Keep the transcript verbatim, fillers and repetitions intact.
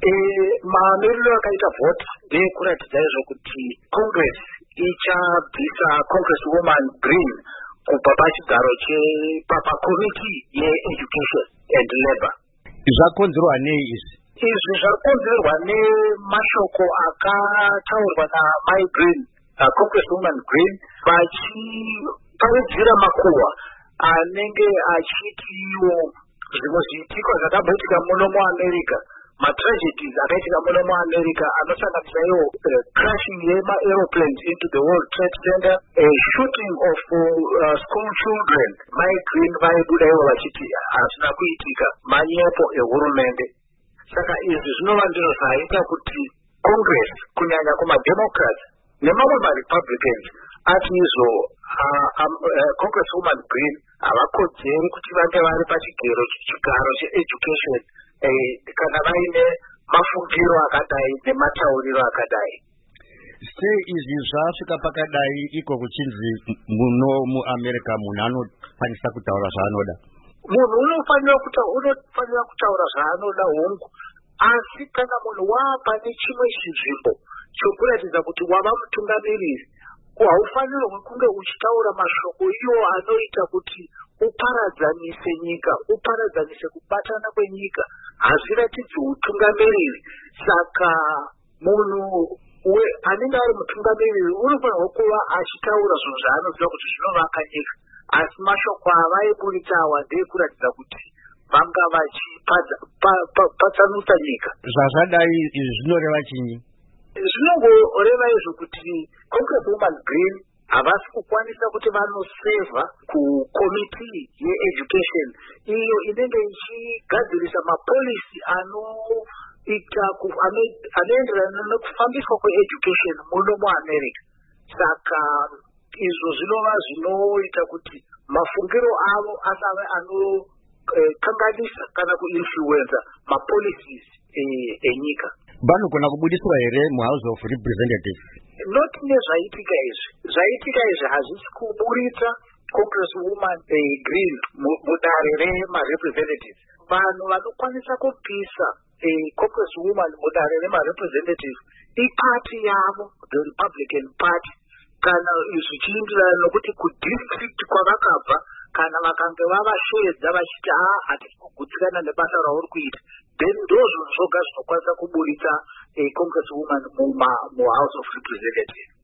mamiriro akaita vhoti ndeekuratidza izvo kuti congress ichabvisa congresswoman Green kubva pachigaro chepakomiti yeeducation and labor. Zvakonzerwa nei izvi? Izvi zvakonzerwa nemashoko akataurwa naMai Green, uh, congresswoman Green, vachiparidzira makuhwa anenge achitiwo zvimwe zviitiko zvakabaitika muno muAmerica, matragedies akaitika muno muAmerica anosanganisa iwo uh, crashing yema-aeroplanes into the World Trade Center, a shooting of uh, school children. Mai Green vaibuda ivo vachiti hazvina kuitika, manyepo ehurumende. Saka izvi zvinova ndizvo zvaita kuti Congress kunyanya kumademocrats nemamwe maRepublicans ati izvo uh, um, uh, congresswoman Green havakodzeri kuti vange vari pachigaro chigaro cheeducation eh, kana vaine mafungiro akadai nematauriro akadai. Sei izvi zvasvika pakadai iko kuchinzi muno muAmerica munhu anokwanisa kutaura zvaanoda? Munhu unofanira unofanira kutaura zvaanoda hongu, asi kana munhu waapane chimwe chinzvimbo chokuratidza kuti wava mutungamiriri, haufanirwi kunge uchitaura mashoko iwo anoita kuti uparadzanise nyika, uparadzanise kubatana kwenyika, hazviratidzi utungamiriri. Saka munhu anenge ari mutungamiriri unofanirwa kuva achitaura zvinhu zvaanoziva kuti zvinovaka nyika, asi mashoko avaiburitsa awa ndeekuratidza kuti vanga vachipatsanutsa nyika. Zvazvadai izvi zvinoreva chinyi? Zvinongoreva izvo kuti congresswoman Green havasi kukwanisa kuti vanosevha kukomiti yeeducation iyo inenge ichigadzirisa mapolisi anoita anoenderana nekufambiswa kweeducation muno muAmerica. Saka izvo zvinova zvinoita kuti mafungiro avo asave anokanganisa kana kuinfluenza mapolicies enyika. Vanogona kubudiswa here muHouse of Representatives? Not nezvaitika izvi. Zvaitika izvi hazvisi kuburitsa congresswoman eh, Green mudare remarepresentatives. Vanhu vanokwanisa kupisa eh, congresswoman mudare remarepresentatives ipati yavo, the Republican Party, kana zvichienderana nokuti kudistrict kwavakabva kana vakange vavasvedza vachiti haa hatisi kugutsikana nebasa rauri kuita, then ndozvo zvoga zvinokwanisa kuburitsa eh, congresswoman muHouse of Representatives.